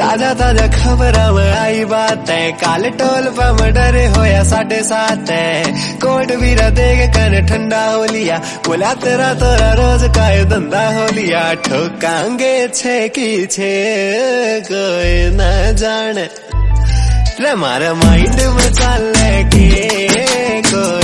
ताजा ताजा खबर आई बात है, काल टोल पम डरे होया 7:30 है। कोट वीरा देख कन ठंडा हो लिया, बोला तेरा तोरा रोज का धंधा हो लिया। ठोकांगे छे की छे कोई न जाने, रे मारा माइंड में चाल के कोई